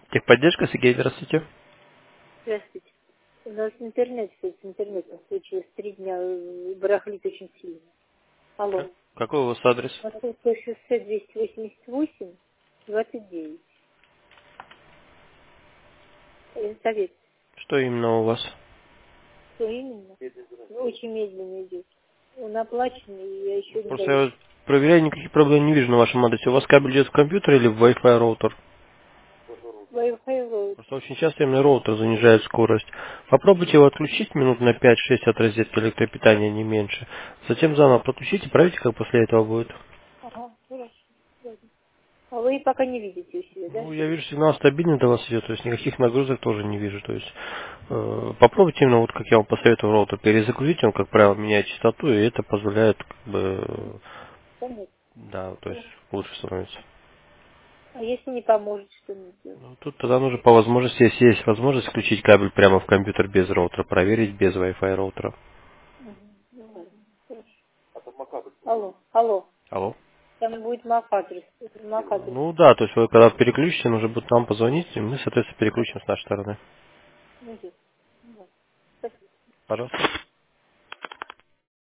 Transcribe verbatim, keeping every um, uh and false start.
Техподдержка, Сергей, здравствуйте. Здравствуйте. У нас интернет, кстати, с интернетом случилось три дня, э, барахлит очень сильно. Как- Алло. Какой у вас адрес? Московское шоссе двести восемьдесят восемь, двадцать девять. Э, Совет. Что именно у вас? Что именно? Очень медленно идет. Он оплачен, и я еще не Просто я даю. вот проверяю, никаких проблем не вижу на вашем адресе. У вас кабель идет в компьютер или в Wi-Fi роутер? Wi-Fi роут. Просто очень часто именно роутер занижает скорость. Попробуйте его отключить минут на пять-шесть от розетки электропитания, не меньше. Затем заново подключите, проверьте, как после этого будет. Ага, хорошо. Ладно. А вы пока не видите у себя, да? Ну, я вижу, сигнал стабильный до вас идет, то есть никаких нагрузок тоже не вижу. То есть э, попробуйте именно, вот как я вам посоветовал, роутер перезагрузить, он, как правило, меняет частоту, и это позволяет, как бы, э, Понятно. да, то есть Хорошо. лучше становится. А если не поможет, что мне делать? Ну, тут тогда нужно по возможности, если есть возможность, включить кабель прямо в компьютер без роутера, проверить без Wi-Fi роутера. Угу. Ну ладно. Хорошо. Алло, алло. Алло? Там будет МАК-адрес. МАК-адрес. Ну да, то есть вы когда переключите, нужно будет нам позвонить, и мы, соответственно, переключим с нашей стороны. Ну, есть. Ну, ладно. Спасибо. Пожалуйста.